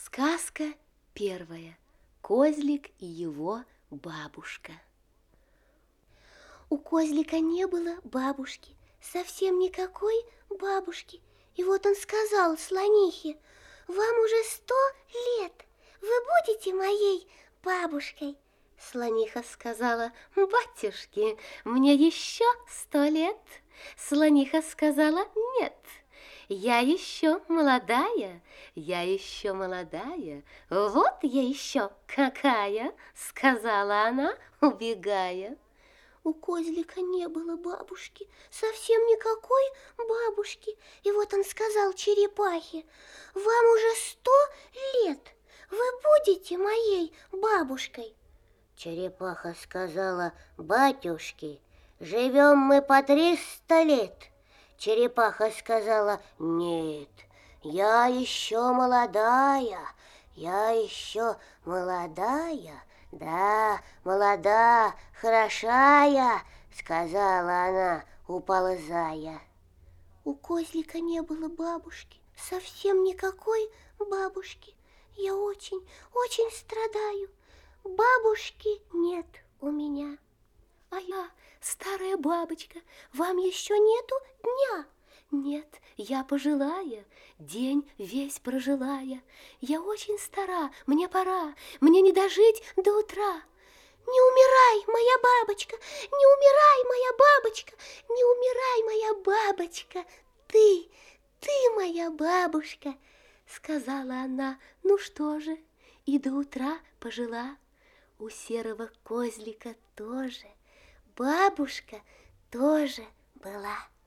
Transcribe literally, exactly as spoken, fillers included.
Сказка первая. Козлик и его бабушка. У Козлика не было бабушки, совсем никакой бабушки. И вот он сказал слонихе: «Вам уже сто лет, вы будете моей бабушкой?» Слониха сказала: «Батюшки, мне еще сто лет». Слониха сказала: «Нет, я еще молодая, я еще молодая, вот я еще какая», сказала она, убегая. У Козлика не было бабушки, совсем никакой бабушки. И вот он сказал черепахе: «Вам уже сто лет, вы будете моей бабушкой?» Черепаха сказала: «Батюшки, живем мы по триста лет». Черепаха сказала: «Нет, я еще молодая, я еще молодая, да, молода, хорошая», сказала она, уползая. У Козлика не было бабушки, совсем никакой бабушки. Я очень, очень страдаю. Бабушки нет у меня. А я, старая бабочка, вам еще нету дня? Нет, я пожилая, день весь прожилая. Я очень стара, мне пора, мне не дожить до утра. Не умирай, моя бабочка, не умирай, моя бабочка, не умирай, моя бабочка. Ты, ты моя бабушка, сказала она. Ну что же, и до утра пожила. У серого козлика тоже бабушка тоже была.